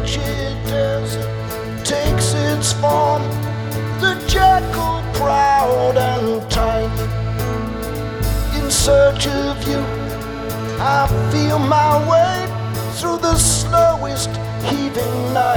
wretched desert takes its form, the jackal proud and tiny. In search of you, I feel my way through the slowest heaving night.